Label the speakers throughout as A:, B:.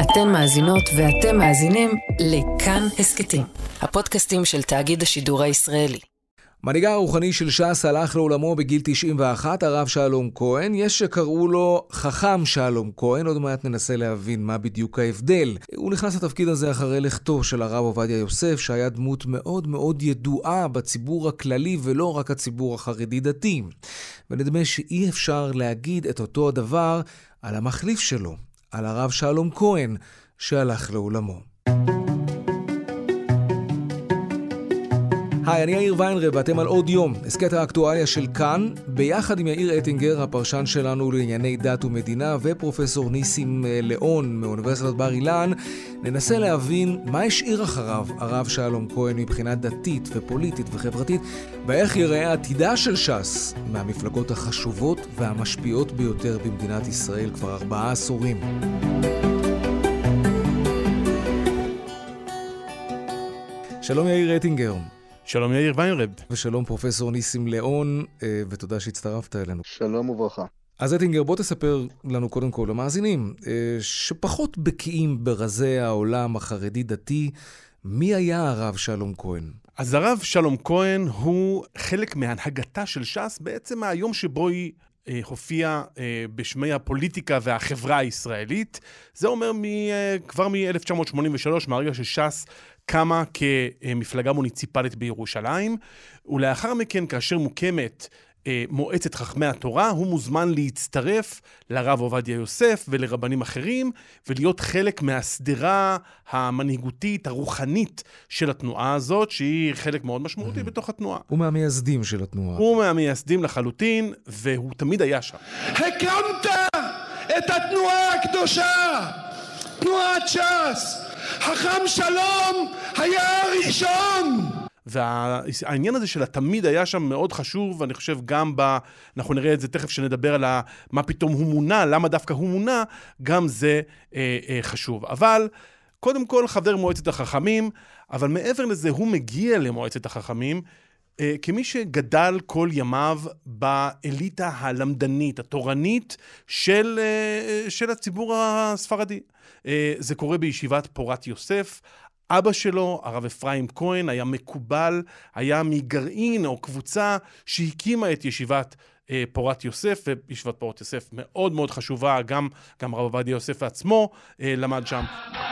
A: אתן מאזינות ואתם מאזינים לכאן הסקטים, הפודקאסטים של תאגיד השידור הישראלי.
B: מנהיגה הרוחני של ש"ס הלך לעולמו בגיל 91, הרב שלום כהן. יש שקראו לו חכם שלום כהן, עוד מעט ננסה להבין מה בדיוק ההבדל. הוא נכנס לתפקיד הזה אחרי לכתו של הרב עובדיה יוסף, שהיה דמות מאוד מאוד ידועה בציבור הכללי ולא רק הציבור החרדי דתי. ונדמה שאי אפשר להגיד את אותו הדבר על המחליף שלו, על הרב שלום כהן שהלך לעולמו. היי, אני יאיר ויינרב, ואתם על עוד יום, הסקט האקטואליה של כאן, ביחד עם יאיר אטינגר, הפרשן שלנו לענייני דת ומדינה, ופרופסור ניסים ליאון מאוניברסיטת בר אילן, ננסה להבין מה השאיר אחריו הרב שלום כהן מבחינה דתית ופוליטית וחברתית, ואיך יראה עתידה של ש"ס מהמפלגות החשובות והמשפיעות ביותר במדינת ישראל כבר 4 עשורים. שלום יאיר אטינגר.
C: שלום יאיר ויינרב.
B: ושלום פרופסור ניסים ליאון, ותודה שהצטרפת אלינו.
D: שלום וברכה.
B: אז אטינגר, בוא תספר לנו קודם כל למאזינים, שפחות בקיאים ברזי העולם החרדי-דתי, מי היה הרב שלום כהן?
C: אז הרב שלום כהן הוא חלק מהנהגתה של ש"ס, בעצם מהיום שבו היא הופיע בשמי הפוליטיקה והחברה הישראלית. זה אומר כבר מ-1983, מהרגע שש"ס קמה כמפלגה מוניציפלית בירושלים, ולאחר מכן, כאשר מוקמת מועצת חכמי התורה, הוא מוזמן להצטרף לרב עובדיה יוסף ולרבנים אחרים, ולהיות חלק מהסדרה המנהיגותית, הרוחנית של התנועה הזאת, שהיא חלק מאוד משמעותי בתוך התנועה.
B: הוא מהמייסדים של התנועה.
C: הוא מהמייסדים לחלוטין, והוא תמיד היה שם.
E: הקמת את התנועה הקדושה, תנועת ש"ס. חכם שלום היה הראשון.
C: והעניין הזה של התמיד היה שם מאוד חשוב, ואני חושב גם אנחנו נראה את זה תכף שנדבר על מה פתאום הוא מונה, למה דווקא הוא מונה, גם זה חשוב. אבל קודם כל חבר מועצת החכמים, אבל מעבר לזה הוא מגיע למועצת החכמים, כמי שגדל כל ימיו באליטה הלמדנית, התורנית של הציבור הספרדי. זה קורה בישיבת פורת יוסף. אבא שלו, הרב אפרים כהן, היה מקובל, היה מגרעין או קבוצה שהקימה את ישיבת פורת יוסף, וישיבת פורת יוסף מאוד מאוד חשובה, גם הרב עובדיה יוסף עצמו למד שם.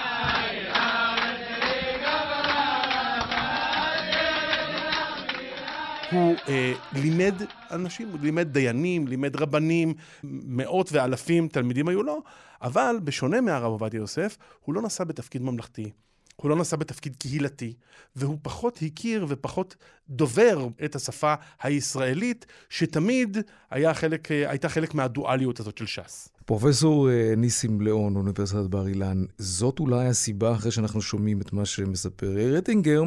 C: הוא לימד אנשים, הוא לימד דיינים, לימד רבנים, מאות ואלפים תלמידים היו לו, אבל בשונה מהרב עובדיה יוסף, הוא לא נשא בתפקיד ממלכתי, הוא לא נשא בתפקיד קהילתי, והוא פחות הכיר ופחות דובר את השפה הישראלית, שתמיד הייתה חלק מהדואליות הזאת של ש"ס.
B: פרופסור ניסים ליאון, אוניברסיטת בר אילן, זאת אולי הסיבה, אחרי שאנחנו שומעים את מה שמספר יאיר אטינגר,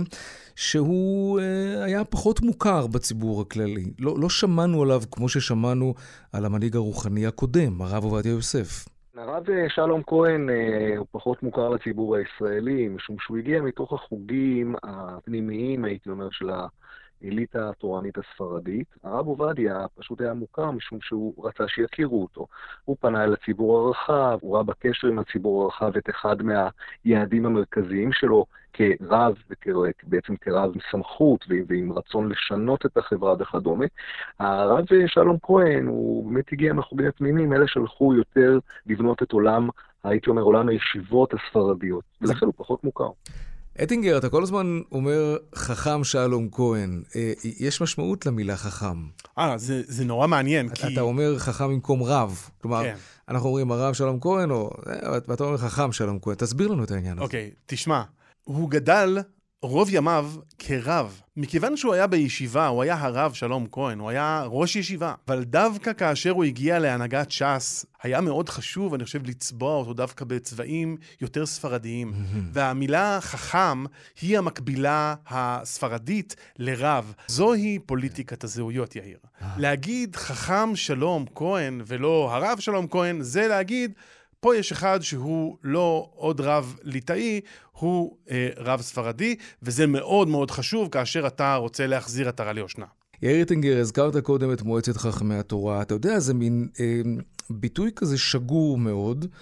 B: שהוא היה פחות מוכר בציבור הכללי. לא שמענו עליו כמו ששמענו על המנהיג הרוחני הקודם, הרב עובדיה יוסף.
D: הרב שלום כהן הוא פחות מוכר לציבור הישראלי, משום שהוא הגיע מתוך החוגים הפנימיים, הייתי אומר, של האליטה התורנית הספרדית. הרב עובדיה פשוט היה מוכר משום שהוא רצה שיכירו אותו. הוא פנה אל הציבור הרחב, הוא ראה בקשר עם הציבור הרחב את אחד מהיעדים המרכזיים שלו כרב, בעצם כרב מסמכות ועם רצון לשנות את החברה וכדומה. הרב שלום כהן הוא באמת הגיע מהחוגים הפנימיים, אלה שלחו יותר לבנות את עולם, הייתי אומר, עולם הישיבות הספרדיות, ולכן הוא פחות מוכר.
B: אטינגר, אתה כל הזמן אומר חכם שלום כהן. יש משמעות למילה חכם.
C: זה נורא מעניין.
B: אתה אומר חכם במקום רב. כלומר,
C: כן.
B: אנחנו אומרים הרב שלום כהן, ואתה אומר חכם שלום כהן. תסביר לנו את העניין הזה.
C: אוקיי, תשמע. הוא גדל רוב ימיו כרב. מכיוון שהוא היה בישיבה, הוא היה הרב שלום כהן, הוא היה ראש ישיבה. אבל דווקא כאשר הוא הגיע להנהגת ש"ס, היה מאוד חשוב, אני חושב, לצבוע אותו דווקא בצבעים יותר ספרדיים. והמילה חכם היא המקבילה הספרדית לרב. זוהי פוליטיקת הזהויות, יאיר. להגיד חכם שלום כהן ולא הרב שלום כהן, זה להגיד פה יש אחד שהוא לא עוד רב ליטאי, הוא רב ספרדי, וזה מאוד מאוד חשוב כאשר אתה רוצה להחזיר עטרה ליושנה.
B: יאיר אטינגר, הזכרת קודם את מועצת חכמי התורה. אתה יודע, זה מין ביטוי כזה שגור מאוד.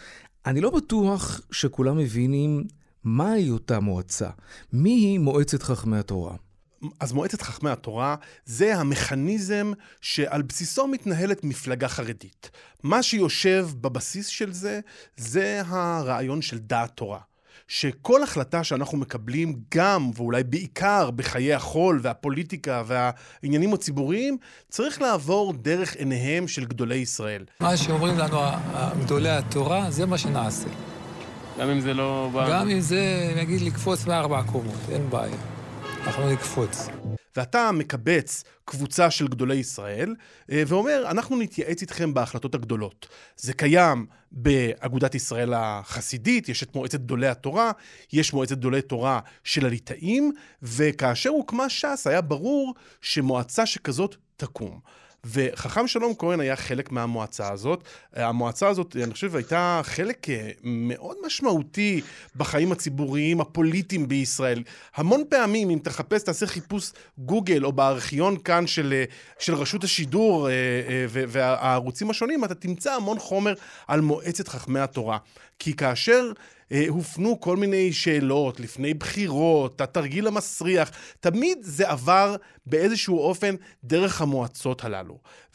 B: אני לא בטוח שכולם מבינים מהי אותה מועצה. מי היא מועצת חכמי התורה?
C: אז מועצת חכמי התורה זה המכניזם שעל בסיסו מתנהלת מפלגה חרדית. מה שיושב בבסיס של זה, זה הרעיון של דעת תורה. שכל החלטה שאנחנו מקבלים גם, ואולי בעיקר, בחיי החול והפוליטיקה והעניינים הציבוריים, צריך לעבור דרך עיניהם של גדולי ישראל.
F: מה שאומרים לנו גדולי התורה, זה מה שנעשה.
G: גם אם זה לא...
F: גם אם זה, נגיד, לקפוץ מארבע קומות, אין בעיה. אנחנו נקפוץ.
C: ואתה מקבץ קבוצה של גדולי ישראל, ואומר, אנחנו נתייעץ איתכם בהחלטות הגדולות. זה קיים באגודת ישראל החסידית, יש את מועצת גדולי התורה, יש מועצת גדולי תורה של הליטאים, וכאשר הוקמה ש"ס, היה ברור שמועצה שכזאת תקום. וחכם שלום כהן היה חלק מהמועצה הזאת. המועצה הזאת, אני חושב, הייתה חלק מאוד משמעותי בחיים הציבוריים, הפוליטיים בישראל. המון פעמים, אם תחפש, תעשה חיפוש גוגל או בארכיון כאן של רשות השידור והערוצים השונים, אתה תמצא המון חומר על מועצת חכמי התורה. כי כאשר הופנו כל מיני שאלות לפני בחירות, התרגיל המסריח, תמיד זה עבר באיזשהו אופן דרך המועצות הללו.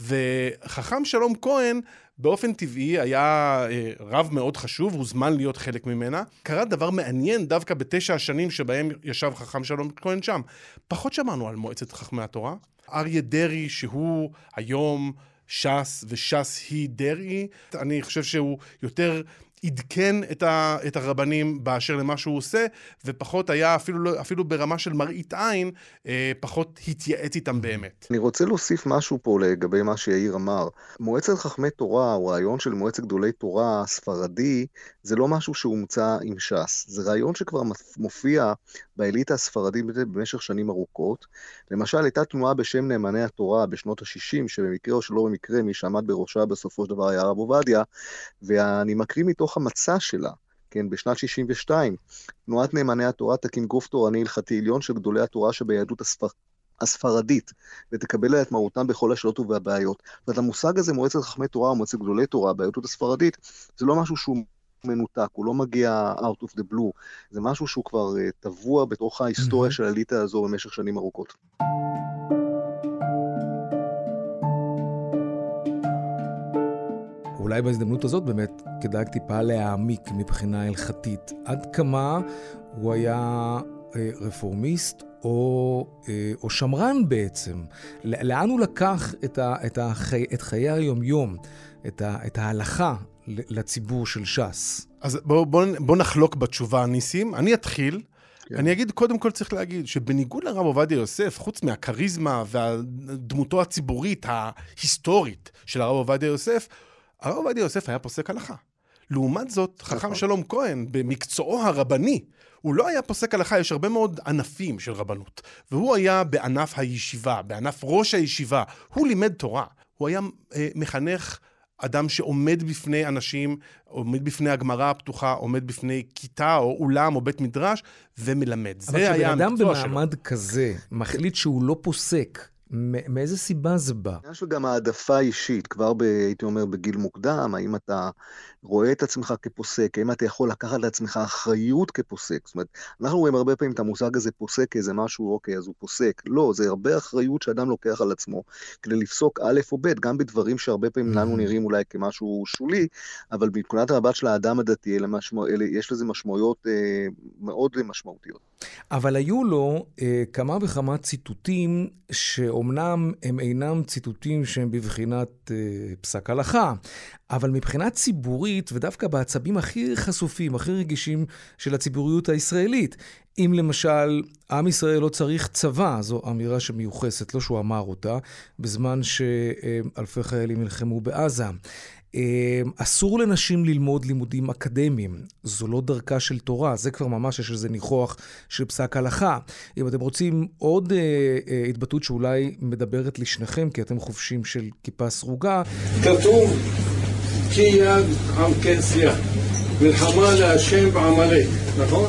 C: וחכם שלום כהן באופן טבעי היה רב מאוד חשוב, הוזמן להיות חלק ממנה. קרה דבר מעניין דווקא ב9 השנים שבהם ישב חכם שלום כהן שם. פחות שמענו על מועצת חכמי התורה. אריה דרעי שהוא היום ש"ס וש"ס היא דרעי, אני חושב שהוא יותר עדכן את הרבנים באשר למה שהוא עושה, ופחות היה אפילו ברמה של מראית עין, פחות התייעץ איתם באמת.
D: אני רוצה להוסיף משהו פה לגבי מה שיאיר אמר. מועצת חכמי תורה, או רעיון של מועצת גדולי תורה ספרדי, זה לא משהו שהומצא עם ש"ס. זה רעיון שכבר מופיע באליטה הספרדית במשך שנים ארוכות. למשל, הייתה תנועה בשם נאמני התורה בשנות ה-60, שבמקרה או שלא במקרה, מי שעמד בראשה בסופו של דבר היה הרב עובדיה, ואני מקריא מתוך המצע שלה, כן, בשנת 62, תנועת נאמני התורה תקים גוף תורני הלכתי עליון של גדולי התורה שביהדות הספרדית, ותקבל לה את מהותם בכל השאלות ובבעיות. זאת המושג הזה, מועצת חכמי תורה או מועצת גדולי תורה ביהדות הספרדית, זה לא משהו שהוא מנותק, הוא לא מגיע out of the blue, זה משהו שהוא כבר טבוע בתוך ההיסטוריה של האליטה הזו במשך שנים ארוכות.
B: אולי בהזדמנות הזאת באמת כדאי טיפה להעמיק מבחינה הלכתית. עד כמה הוא היה רפורמיסט או שמרן בעצם? לאן הוא לקח את חיי היום-יום, את ההלכה לציבור של ש"ס? אז
C: בוא נחלוק בתשובה, ניסים. אני אתחיל. אני אגיד, קודם כל צריך להגיד, שבניגוד לרב עובדיה יוסף, חוץ מהכריזמה והדמותו הציבורית, ההיסטורית של הרב עובדיה יוסף, הרב עובדיה יוסף היה פוסק הלכה. לעומת זאת, חכם שלום כהן, במקצועו הרבני, הוא לא היה פוסק הלכה, יש הרבה מאוד ענפים של רבנות. והוא היה בענף הישיבה, בענף ראש הישיבה. הוא לימד תורה. הוא היה מחנך אדם שעומד בפני אנשים, עומד בפני הגמרא הפתוחה, עומד בפני כיתה או אולם או בית מדרש, ומלמד. זה היה המקצוע שלו.
B: אבל כשבן אדם במעמד כזה מחליט שהוא לא פוסק, מאיזה סיבה זה בא?
D: יש גם העדפה אישית, כבר הייתי אומר בגיל מוקדם, האם אתה רואה את עצמך כפוסק, האם אתה יכול לקחת לעצמך אחריות כפוסק. זאת אומרת, אנחנו רואים הרבה פעמים את המושג הזה פוסק כאיזה משהו, אוקיי, אז הוא פוסק. לא, זה הרבה אחריות שאדם לוקח על עצמו, כדי לפסוק א' או ב', גם בדברים שהרבה פעמים לנו נראים אולי כמשהו שולי, אבל מבחינת המבט של האדם הדתי, יש לזה משמעויות מאוד משמעותיות.
B: אבל היו לו כמה וכמה ציטוטים שאומנם הם אינם ציטוטים שהם בבחינת פסק הלכה, אבל מבחינת ציבורית, ודווקא בעצבים הכי חשופים, הכי רגישים של הציבוריות הישראלית, אם למשל עם ישראל לא צריך צבא, זו אמירה שמיוחסת, לא שהוא אמר אותה, בזמן שאלפי חיילים נלחמו בעזה. אסור לנשים ללמוד לימודים אקדמיים, זו לא דרכה של תורה, זה כבר ממש יש איזה ניחוח של פסק הלכה. אם אתם רוצים עוד התבטאות שאולי מדברת לשניכם, כי אתם חופשים של כיפה סרוגה.
E: כתוב, כי יד עם כנסייה, מלחמה להשם בעמלק, נכון?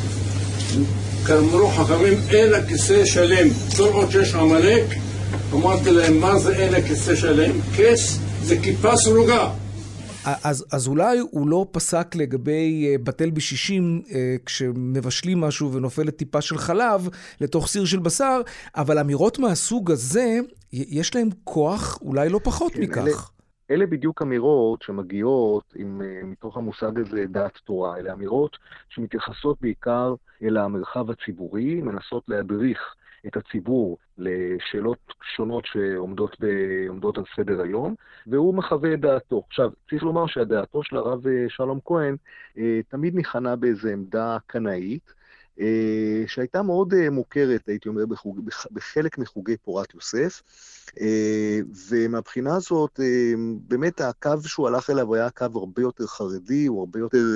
E: כאמרו חכמים, אין הכיסא שלם, כל עוד שיש עמלק, אמרתי להם, מה זה אין הכיסא שלם? כס זה כיפה סרוגה.
B: אז אולי הוא לא פסק לגבי בטל בשישים, כשמבשלים משהו ונופלת טיפה של חלב לתוך סיר של בשר, אבל אמירות מהסוג הזה, יש להם כוח אולי לא פחות מכך.
D: אלה בדיוק אמירות שמגיעות מתוך המושג הזה דעת תורה. אלה אמירות שמתייחסות בעיקר אל המרחב הציבורי, מנסות להדריך את הציבור לשאלות שונות שעומדות על סדר היום, והוא מחווה את דעתו. עכשיו, צריך לומר שהדעתו של הרב שלום כהן תמיד ניחנה באיזו עמדה קנאית, שהייתה מאוד מוכרת, הייתי אומר, בחלק מחוגי פורת יוסף, ומהבחינה הזאת, באמת הקו שהוא הלך אליו היה קו הרבה יותר חרדי, הוא הרבה יותר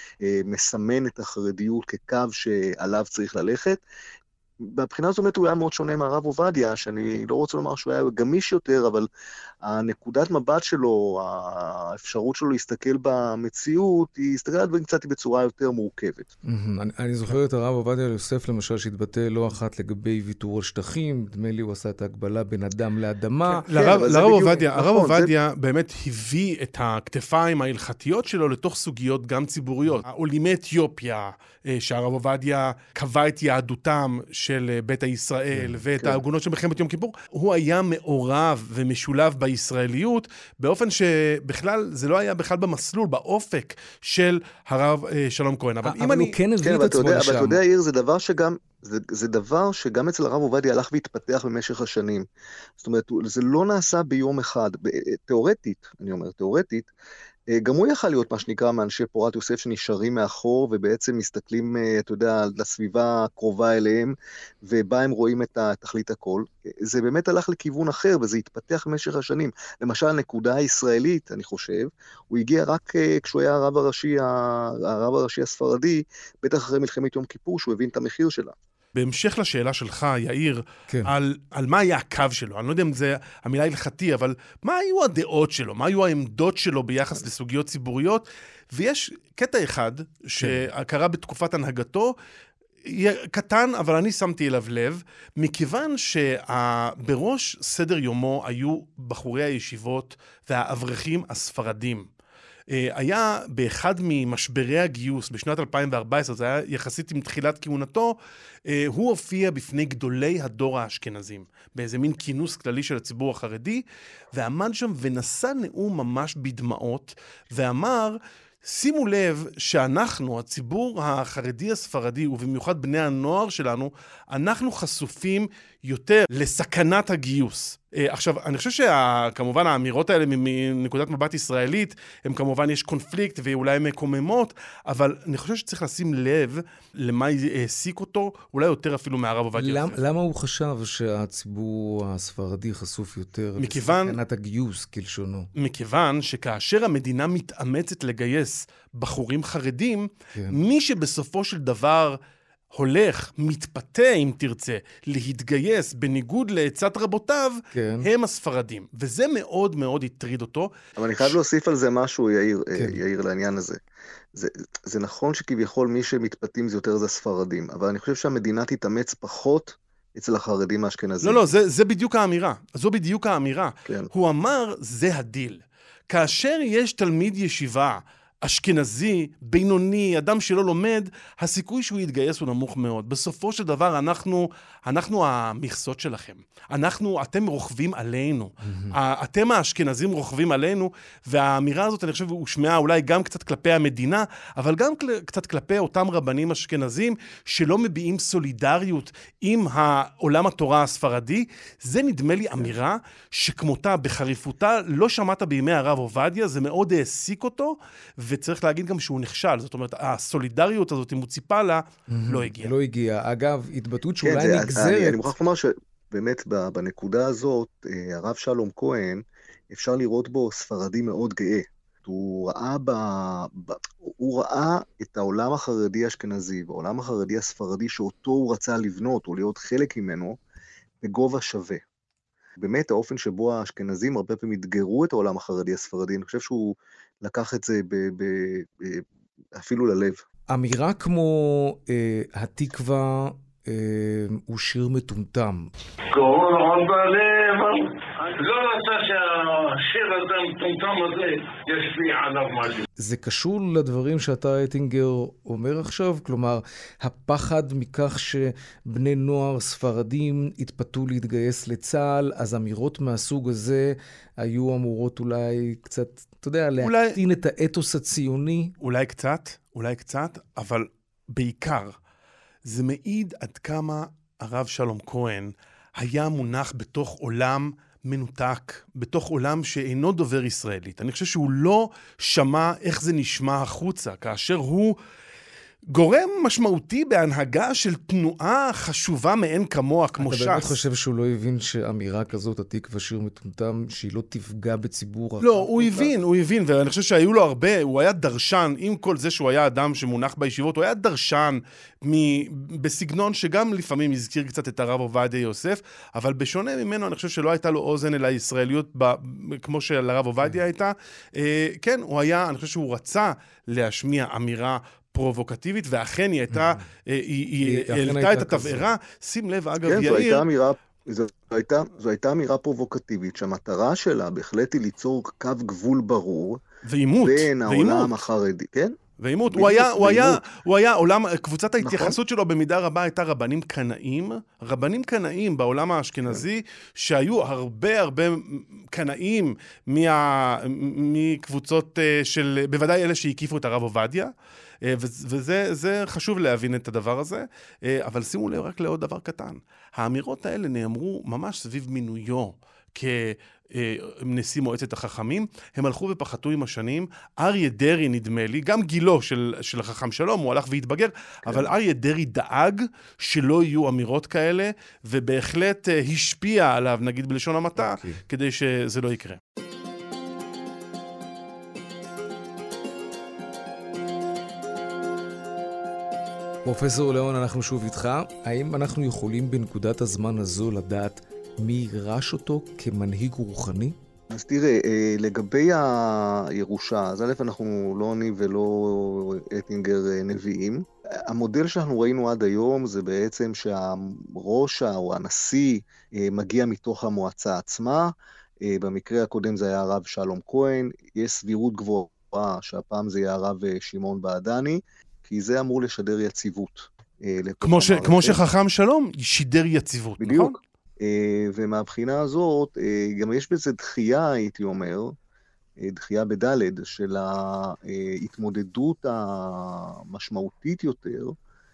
D: מסמן את החרדיות כקו שעליו צריך ללכת. בבחינה זאת הוא היה מאוד שונה מהרב עובדיה, שאני לא רוצה לומר שהוא היה גמיש יותר, אבל הנקודת מבט שלו, האפשרות שלו להסתכל במציאות, היא הסתכלה על דברים קצת בצורה יותר מורכבת.
B: אני זוכר את הרב עובדיה יוסף, למשל, שהתבטא לא אחת לגבי ויתור על שטחים, נדמה לי הוא עשה את ההגבלה בין אדם לאדמה.
C: הרב עובדיה באמת הביא את הכתפיים ההלכתיות שלו לתוך סוגיות גם ציבוריות. העולים מאתיופיה, שהרב עובדיה קבע את יהדותם של בית הישראל ואת העגונות של מלחמת יום כיפור, הוא היה מעורב ומשולב בישראליות, באופן שבכלל זה לא היה בכלל במסלול, באופק של הרב שלום כהן.
B: אבל הוא כן הביא את עצמו לשם.
D: אבל אתה יודע, יאיר, זה דבר שגם אצל הרב עובדיה הלך והתפתח במשך השנים. זאת אומרת, זה לא נעשה ביום אחד. תיאורטית, אני אומר, תיאורטית, גם הוא יכל להיות מה שנקרא מאנשי פורת יוסף שנשארים מאחור ובעצם מסתכלים, אתה יודע, לסביבה הקרובה אליהם, ובה הם רואים את תכלית הכל. זה באמת הלך לכיוון אחר, וזה התפתח במשך השנים. למשל, הנקודה הישראלית, אני חושב, הוא הגיע רק כשהוא היה הרב הראשי הספרדי, בטח אחרי מלחמת יום כיפור, שהוא הבין את המחיר שלה.
C: בהמשך לשאלה שלך, יאיר, כן. על מה היה הקו שלו, אני לא יודע אם זה המילה הלכתי, אבל מה היו הדעות שלו, מה היו העמדות שלו ביחס לסוגיות ציבוריות, ויש קטע אחד שקרה בתקופת הנהגתו, קטן, אבל אני שמתי אליו לב, מכיוון שבראש סדר יומו היו בחורי הישיבות והאברכים הספרדים. היה באחד ממשברי הגיוס בשנת 2014, זה היה יחסית עם תחילת כהונתו, הוא הופיע בפני גדולי הדור האשכנזים, באיזה מין כינוס כללי של הציבור החרדי, ועמד שם ונשא נאום ממש בדמעות, ואמר, שימו לב שאנחנו, הציבור החרדי הספרדי, ובמיוחד בני הנוער שלנו, אנחנו חשופים יותר לסכנת הגיוס. עכשיו, אני חושב שכמובן האמירות האלה מנקודת מבט ישראלית, הם כמובן יש קונפליקט ואולי הן מקוממות, אבל אני חושב שצריך לשים לב למה העסיק אותו, אולי יותר אפילו מהרב עובדיה יוסף.
B: למה הוא חשב שהציבור הספרדי חשוף יותר לסכנת הגיוס כלשונו?
C: מכיוון שכאשר המדינה מתאמצת לגייס בחורים חרדים, מי שבסופו של דבר הולך, מתפתה, אם תרצה, להתגייס בניגוד לעצת רבותיו, הם הספרדים. וזה מאוד מאוד הטריד אותו.
D: אבל אני חייב להוסיף על זה משהו, יאיר, לעניין הזה. זה נכון שכביכול מי שמתפתים זה יותר זה הספרדים, אבל אני חושב שהמדינה תתאמץ פחות אצל החרדים האשכנזים.
C: לא, זה בדיוק האמירה. זו בדיוק האמירה. הוא אמר, זה הדיל. כאשר יש תלמיד ישיבה, אשכנזי, בינוני, אדם שלא לומד, הסיכוי שהוא יתגייס הוא נמוך מאוד. בסופו של דבר, אנחנו המכסות שלכם. אתם רוכבים עלינו. אתם האשכנזים רוכבים עלינו, והאמירה הזאת, אני חושב, הושמעה אולי גם קצת כלפי המדינה, אבל גם קצת כלפי אותם רבנים אשכנזים, שלא מביעים סולידריות עם העולם התורה הספרדי. זה נדמה לי אמירה שכמותה, בחריפותה, לא שמעת בימי הרב עובדיה, זה מאוד העסיק אותו, וצריך להגיד גם שהוא נכשל. זאת אומרת, הסולידריות הזאת, אם הוא ציפה לה, לא הגיעה.
B: לא הגיעה. אגב, התבטאות שאולי נגזרת.
D: אני מוכרח לומר שבאמת בנקודה הזאת, הרב שלום כהן, אפשר לראות בו ספרדי מאוד גאה. הוא ראה את העולם החרדי האשכנזי, והעולם החרדי הספרדי שאותו הוא רצה לבנות, או להיות חלק ממנו, בגובה שווה. באמת, האופן שבו האשכנזים הרבה פעמים התגרו את העולם החרדי הספרדי, אני חושב שהוא לקח את זה אפילו ללב.
B: אמירה כמו התקווה הוא שיר מטומטם.
E: קוראים עוד בלב, לא רוצה השיר הזה, המטומטם הזה, יש לי עליו משהו.
B: זה קשור לדברים שאתה, אטינגר, אומר עכשיו? כלומר, הפחד מכך שבני נוער ספרדים התפתו להתגייס לצה"ל, אז אמירות מהסוג הזה היו אמורות אולי קצת, אתה יודע, להקטין את האתוס הציוני?
C: אולי קצת, אבל בעיקר, זה מעיד עד כמה הרב שלום כהן היה מונח בתוך עולם מנותק, בתוך עולם שאינו דובר ישראלית. אני חושב שהוא לא שמע איך זה נשמע החוצה, כאשר הוא גורם משמעותי בהנהגה של תנועה חשובה מאין כמוה, כמו ש"ס.
B: אתה באמת חושב שהוא לא הבין שאמירה כזאת, התקווה שיר מטומטם, שהיא לא תפגע בציבור?
C: לא, הוא הבין, ואני חושב שהיו לו הרבה, הוא היה דרשן, עם כל זה שהוא היה אדם שמונח בישיבות, הוא היה דרשן בסגנון שגם לפעמים הזכיר קצת את הרב עובדיה יוסף, אבל בשונה ממנו, אני חושב שלא הייתה לו אוזן אל הישראליות, כמו שלרב עובדיה הייתה. כן, הוא היה, אני חושב שהוא רצה להשמיע אמירה פרובוקטיבית, ואכן היא הייתה, היא העלתה את התבערה. שים לב, אגב, יאיר...
H: זו הייתה אמירה פרובוקטיבית, שהמטרה שלה בהחלט היא ליצור קו גבול ברור, בין העולם החרדי, כן?
C: ועימות, הוא היה עולם, קבוצת ההתייחסות שלו במידה רבה הייתה רבנים קנאים בעולם האשכנזי, שהיו הרבה קנאים מקבוצות של, בוודאי אלה שהקיפו את הרב עובדיה, וזה חשוב להבין את הדבר הזה, אבל שימו לב רק לעוד דבר קטן. האמירות האלה נאמרו ממש סביב מינויו כנשיא מועצת החכמים, הם הלכו ופחתו עם השנים. אריה דרעי, נדמה לי, גם גילו של החכם שלום, הוא הלך והתבגר, אבל אריה דרעי דאג שלא יהיו אמירות כאלה, ובהחלט השפיע עליו, נגיד בלשון המעטה, כדי שזה לא יקרה.
B: פרופסור ליאון, אנחנו שוב איתך. האם אנחנו יכולים בנקודת הזמן הזו לדעת מי יירש אותו כמנהיג רוחני?
H: אז תראה, לגבי הירושה, אז א', אנחנו לא אני ולא אטינגר נביאים. המודל שאנחנו ראינו עד היום זה בעצם שהראש או הנשיא מגיע מתוך המועצה עצמה. במקרה הקודם זה היה הרב שלום כהן. יש סבירות גבוהה שהפעם זה יהיה הרב שמעון בעדני, כי זה אמור לשדר יציבות.
C: כמו שחכם שלום שידר יציבות,
H: בדיוק.
C: נכון?
H: ומהבחינה הזאת, גם יש בזה דחייה, הייתי אומר, דחייה בדלת של ההתמודדות המשמעותית יותר,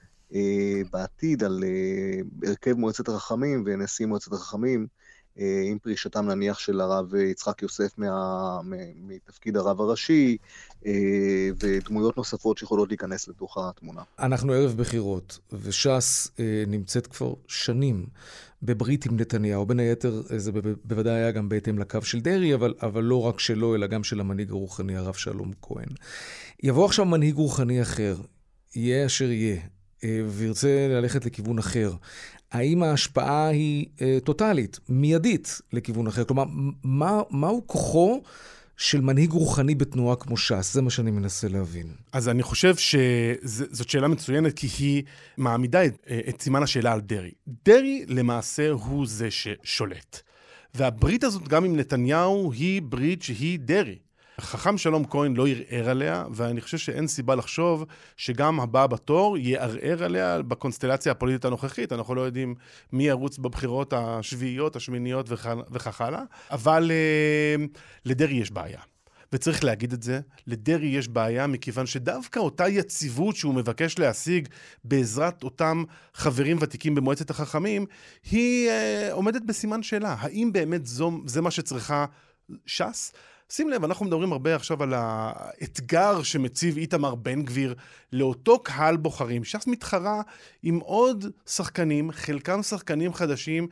H: בעתיד על הרכב מועצת החכמים ונשיא מועצת החכמים, עם פרישתם נניח של הרב יצחק יוסף מתפקיד הרב הראשי, ודמויות נוספות שיכולות להיכנס לתוך התמונה.
B: אנחנו ערב בחירות, וש"ס נמצאת כבר שנים בברית עם נתניהו. בין היתר זה בוודאי היה גם בהתאם לקו של דרעי, אבל לא רק שלו, אלא גם של המנהיג הרוחני, הרב שלום כהן. יבוא עכשיו מנהיג רוחני אחר, יהיה אשר יהיה, וירצה ללכת לכיוון אחר. האם ההשפעה היא טוטלית, מיידית לכיוון אחר? כלומר, מהו כוחו של מנהיג רוחני בתנועה כמו ש"ס? זה מה שאני מנסה להבין.
C: אז אני חושב שזאת שאלה מצוינת, כי היא מעמידה את סימן השאלה על דרעי. דרעי למעשה הוא זה ששולט. והברית הזאת גם עם נתניהו היא ברית שהיא דרעי. חכם שלום כהן לא ירער עליה, ואני חושב שאין סיבה לחשוב שגם הבא בתור יערער עליה בקונסטלציה הפוליטית הנוכחית. אנחנו לא יודעים מי ירוץ בבחירות השביעיות, השמיניות וכך הלאה, אבל לדרעי יש בעיה. וצריך להגיד את זה, לדרעי יש בעיה מכיוון שדווקא אותה יציבות שהוא מבקש להשיג בעזרת אותם חברים ותיקים במועצת החכמים, היא עומדת בסימן שאלה. האם באמת זה מה שצריכה ש"ס? שים לב, אנחנו מדברים הרבה עכשיו על האתגר שמציב איתמר בן גביר לאותו קהל בוחרים. ש"ס מתחרה עם עוד שחקנים, חלקם שחקנים חדשים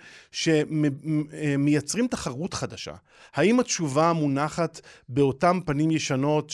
C: שמייצרים תחרות חדשה. האם התשובה מונחת באותם פנים ישנות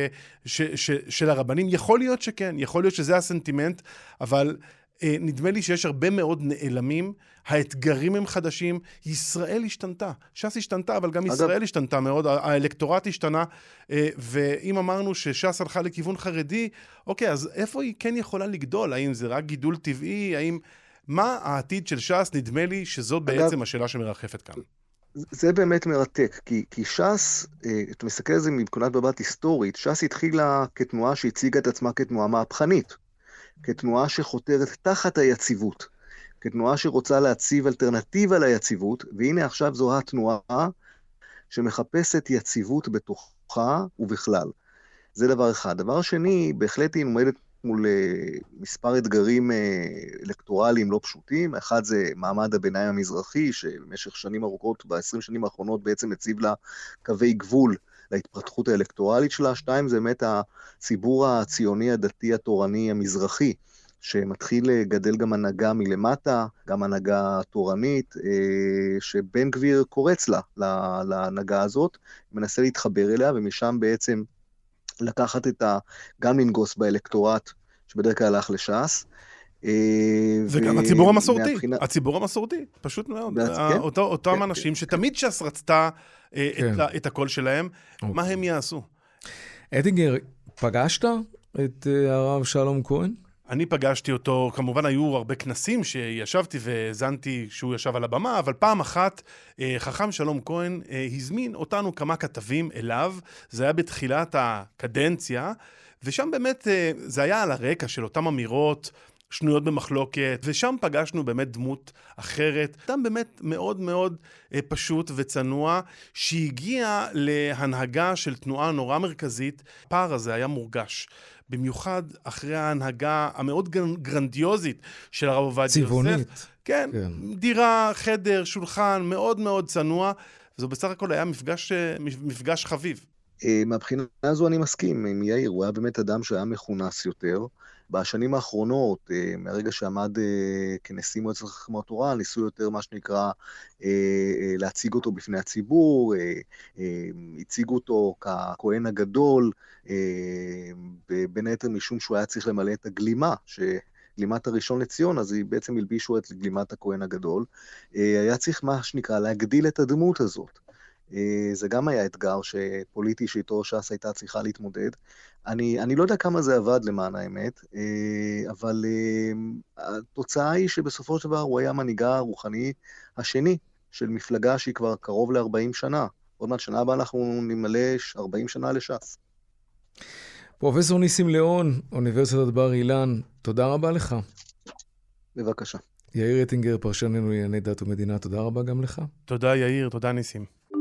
C: של הרבנים? יכול להיות שכן, יכול להיות שזה הסנטימנט, אבל נדמה לי שיש הרבה מאוד נעלמים, האתגרים הם חדשים, ישראל השתנתה, ש"ס השתנתה, אבל גם ישראל השתנתה מאוד, האלקטורט השתנה, ואם אמרנו שש"ס הלכה לכיוון חרדי, אוקיי, אז איפה היא כן יכולה לגדול? האם זה רק גידול טבעי? מה העתיד של ש"ס? נדמה לי שזאת בעצם השאלה שמרחפת כאן.
H: זה באמת מרתק, כי ש"ס, אתה מסתכל על זה מבחינת מבט היסטורית, ש"ס התחילה כתנועה שהציגה את עצמה כתנועה מהפכנית, כתנועה שחותרת תחת היציבות, כתנועה שרוצה להציב אלטרנטיבה ליציבות, והנה עכשיו זו התנועה שמחפשת יציבות בתוכה ובכלל. זה דבר אחד. דבר שני, בהחלט היא עומדת מול מספר אתגרים אלקטורליים לא פשוטים. אחד זה מעמד הביניים המזרחי, שבמשך שנים ארוכות, ב-20 שנים האחרונות בעצם הציב לה קווי גבול להתפתחות האלקטורלית שלה. שתיים, זה באמת הציבור הציוני הדתי התורני המזרחי, שמתחיל לגדל גם הנהגה מלמטה, גם הנהגה תורנית, שבן גביר קורץ לה, להנהגה הזאת, מנסה להתחבר אליה, ומשם בעצם לקחת גם לנגוס באלקטורט, שבדרך כלל הלך לש"ס.
C: וגם הציבור המסורתי, הציבור המסורתי, פשוט מאוד. אותם אנשים שתמיד ש"ס רצתה את הקול שלהם, מה הם יעשו?
B: אטינגר, פגשת את הרב שלום כהן?
C: אני פגשתי אותו, כמובן היו הרבה כנסים שישבתי והזנתי שהוא ישב על הבמה, אבל פעם אחת חכם שלום כהן הזמין אותנו כמה כתבים אליו, זה היה בתחילת הקדנציה, ושם באמת זה היה על הרקע של אותם אמירות שנויות במחלוקת, ושם פגשנו באמת דמות אחרת, אדם באמת מאוד מאוד פשוט וצנוע, שהגיע להנהגה של תנועה נורא מרכזית. הפער הזה היה מורגש, במיוחד אחרי ההנהגה המאוד גרנדיוזית של הרב עובדיה יוסף.
B: צבעונית.
C: כן, דירה, חדר, שולחן, מאוד מאוד צנוע, וזו בסך הכל היה מפגש חביב.
H: מהבחינה הזו אני מסכים עם יאיר, הוא היה באמת אדם שהיה מכונס יותר. בשנים האחרונות, מהרגע שעמד כנשיא מועצת חכמי התורה, ניסו יותר מה שנקרא להציג אותו בפני הציבור, הציגו אותו ככהן הגדול, בין היתר משום שהוא היה צריך למלא את הגלימה, גלימת הראשון לציון, אז היא בעצם הלבישו את גלימת הכהן הגדול. היה צריך מה שנקרא להגדיל את הדמות הזאת. זה גם היה אתגר פוליטי שאיתו ש"ס הייתה צריכה להתמודד. אני לא יודע כמה זה עבד למען האמת, אבל התוצאה היא שבסופו של דבר הוא היה מנהיגה הרוחני השני של מפלגה שהיא כבר קרוב ל-40 שנה. עוד מעט שנה הבאה אנחנו נמלא 40 שנה לש"ס.
B: פרופסור ניסים ליאון, אוניברסיטת בר אילן, תודה רבה לך.
H: בבקשה.
B: יאיר אטינגר, פרשננו לענייני דת ומדינה, תודה רבה גם לך.
C: תודה יאיר, תודה ניסים.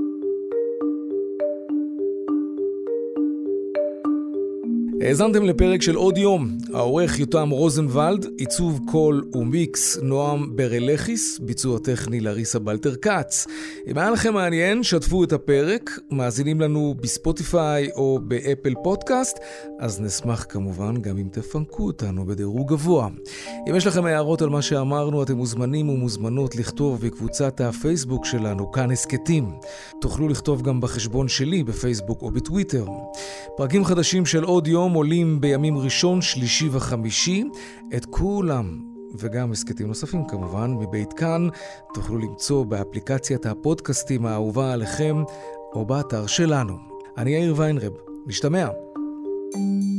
B: האזנתם לפרק של עוד יום, העורך יותם רוזנבלד, עיצוב קול ומיקס נועם ברלכיס, ביצוע טכני לריסה בלטר קאץ. אם היה לכם מעניין, שתפו את הפרק, מאזינים לנו בספוטיפיי או באפל פודקאסט, אז נשמח כמובן גם אם תפנקו אותנו בדירוג גבוה. אם יש לכם הערות על מה שאמרנו, אתם מוזמנים ומוזמנות לכתוב בקבוצת הפייסבוק שלנו, כאן הסקטים. תוכלו לכתוב גם בחשבון שלי בפייסבוק או בטוויטר. פרקים חדשים של עוד יום עולים בימים ראשון, שלישי וחמישי. את כולם וגם הסקטים נוספים כמובן מבית כאן תוכלו למצוא באפליקציית הפודקאסטים האהובה עליכם או באתר שלנו. אני יאיר ויינרב, נשתמע.